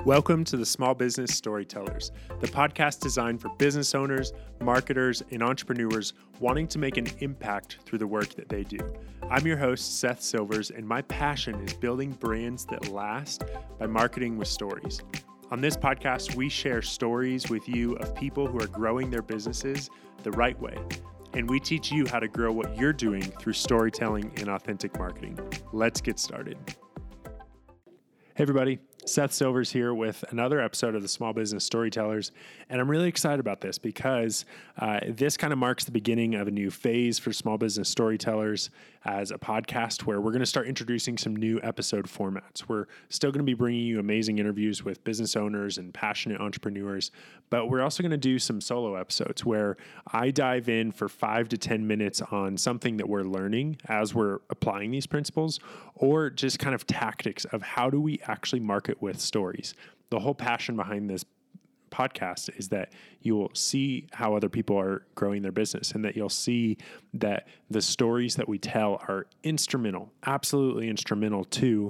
Welcome to the Small Business Storytellers, the podcast designed for business owners, marketers, and entrepreneurs wanting to make an impact through the work that they do. I'm your host, Seth Silvers, and my passion is building brands that last by marketing with stories. On this podcast, we share stories with you of people who are growing their businesses the right way, and we teach you how to grow what you're doing through storytelling and authentic marketing. Let's get started. Hey everybody, Seth Silvers here with another episode of the Small Business Storytellers, and I'm really excited about this because this kind of marks the beginning of a new phase for Small Business Storytellers as a podcast where we're going to start introducing some new episode formats. We're still going to be bringing you amazing interviews with business owners and passionate entrepreneurs, but we're also going to do some solo episodes where I dive in for 5 to 10 minutes on something that we're learning as we're applying these principles, or just kind of tactics of how do we actually market with stories. The whole passion behind this podcast is that you will see how other people are growing their business and that you'll see that the stories that we tell are instrumental, absolutely instrumental to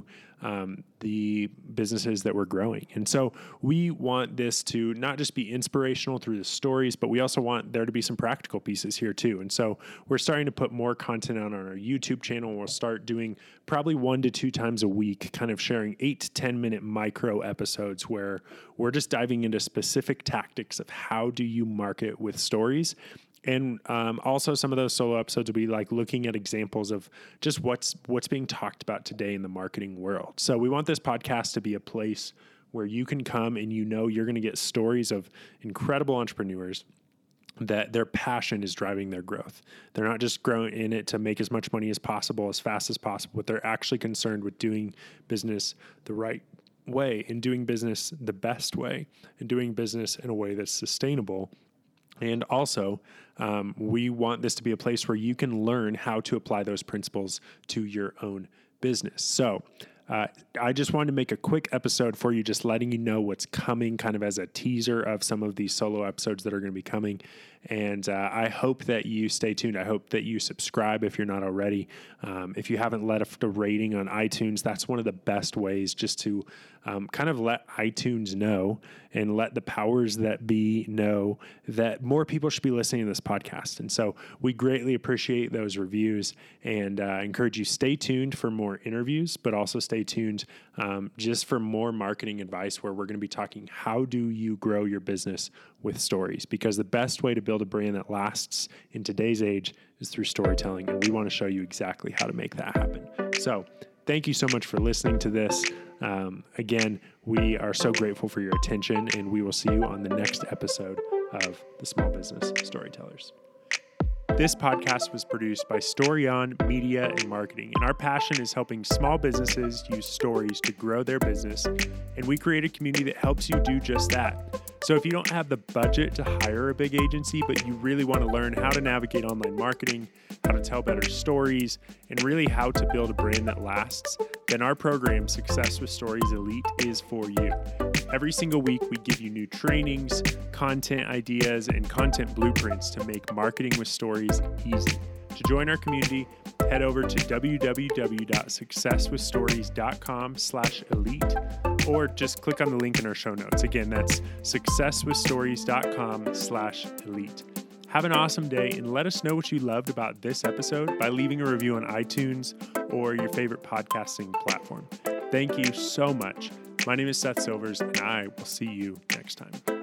the businesses that we're growing. And so we want this to not just be inspirational through the stories, but we also want there to be some practical pieces here too. And so we're starting to put more content out on our YouTube channel. We'll start doing probably 1 to 2 times a week, kind of sharing 8 to 10 minute micro episodes where we're just diving into specific tactics of how do you market with stories. And also some of those solo episodes will be like looking at examples of just what's being talked about today in the marketing world. So we want this podcast to be a place where you can come and you know you're going to get stories of incredible entrepreneurs that their passion is driving their growth. They're not just growing in it to make as much money as possible, as fast as possible, but they're actually concerned with doing business the right way and doing business the best way and doing business in a way that's sustainable. And also, we want this to be a place where you can learn how to apply those principles to your own business. So I just wanted to make a quick episode for you, just letting you know what's coming kind of as a teaser of some of these solo episodes that are going to be coming. And I hope that you stay tuned. I hope that you subscribe if you're not already. If you haven't left a rating on iTunes, that's one of the best ways just to kind of let iTunes know and let the powers that be know that more people should be listening to this podcast. And so we greatly appreciate those reviews and encourage you stay tuned for more interviews, but also stay tuned just for more marketing advice where we're going to be talking how do you grow your business with stories, because the best way to build a brand that lasts in today's age is through storytelling, and we want to show you exactly how to make that happen. So thank you so much for listening to this. Again, we are so grateful for your attention, and we will see you on the next episode of the Small Business Storytellers. This podcast was produced by StoryOn Media and Marketing, and our passion is helping small businesses use stories to grow their business, and we create a community that helps you do just that. So if you don't have the budget to hire a big agency, but you really want to learn how to navigate online marketing, how to tell better stories, and really how to build a brand that lasts, then our program, Success with Stories Elite, is for you. Every single week, we give you new trainings, content ideas, and content blueprints to make marketing with stories easy. To join our community, head over to www.successwithstories.com/elite, or just click on the link in our show notes. Again, that's successwithstories.com/elite. Have an awesome day, and let us know what you loved about this episode by leaving a review on iTunes or your favorite podcasting platform. Thank you so much. My name is Seth Silvers, and I will see you next time.